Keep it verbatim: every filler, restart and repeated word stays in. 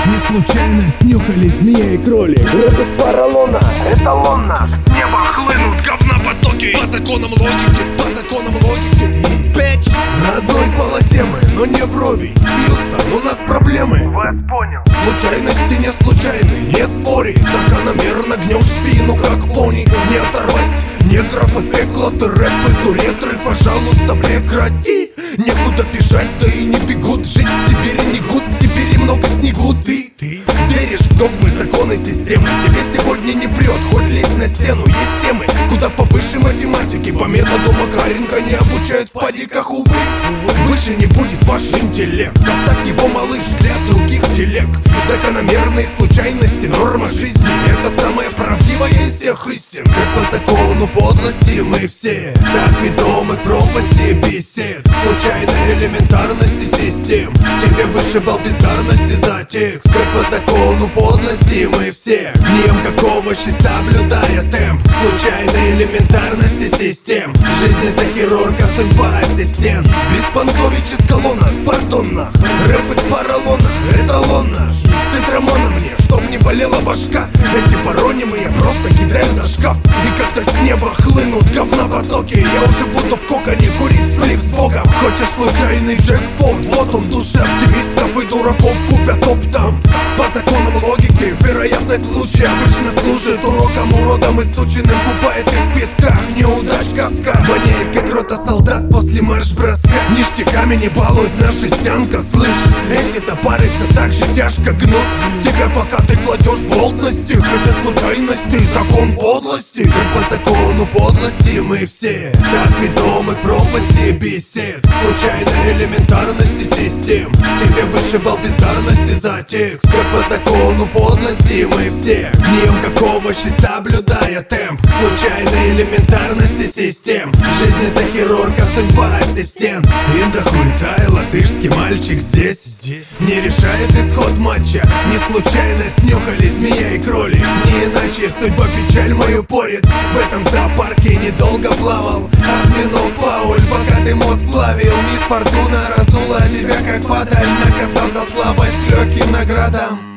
Не случайно снюхали змея и кролик. Рэп из поролона, эталон наш. С неба хлынут говна потоки. По законам логики, по законам логики. Печь. На одной полосе мы, но не вровень. Хьюстон, у нас проблемы. Вас понял. Случайности не случайны, не спори. Закономерно гнем спину, как пони. Не оторвать негров от пекла. Ты рэп из уретры, пожалуйста, прекрати. Некуда бежать, да и не бегут. Жить в Сибири не гуд, в Сибири много снегу. Ты, ты веришь в догмы, законы, системы. Тебе сегодня не прет, хоть лезь на стену. Есть темы, куда повыше математики. По методу Макаренко не обучают в падиках, увы. Выше не будет ваш интеллект. Оставь его, малыш, для других телег. Закономерные случайности, норма жизни. Это самая правдивая из всех истин. Как по закону подлости мы все так ведомы к пропасти бесед. Случайной элементарности систем. Тебе вышибал бездарности за текст. Как по закону подлости мы все гнием как овощи, соблюдая темп. Случайной элементарности систем. Жизнь это хирург, а судьба ассистент. Беспонтович из колонок, пардон нах. Рэп из поролона, эталон наш. Цитрамона мне, чтоб не болела башка. Эти паронимы я просто кидаю за шкаф. И как-то с неба хлынут говна потоки. Я уже буду в коконе курить сплив с богом. Хочешь случайный джекпот? Вот он, души оптимистов и дураков купят оптом. По законам логики, вероятность случая обычно служит уроком, уродом и сучиным купает их в песках. Неудач каска воняет, как рота солдат после марш-броска. Ништяками не балует наша стянка, слышишь? Эти запарятся так же тяжко гнут тебя, пока ты кладешь болтности. Хотя случайности и закон подлости. Как по закону подлости мы все так ведомы к пропасти бесед. Случайной элементарности систем. Тебе вышибал бездарности за текст. Как по закону подлости мы все гнием как овощи, соблюдая темп. Случайной элементарности систем. Жизнь это хирург, а судьба ассистент. Инда хуета и латышский мальчик здесь, здесь не решает исход матча. Не случайно снюхали змея и кролик. Не иначе судьба печаль мою порит. В этом зоопарке недолго плавал осьминог Пауль, пока ты мозг плавил. Мисс Фортуна разула тебя как падаль, наказав за слабость к легким наградам.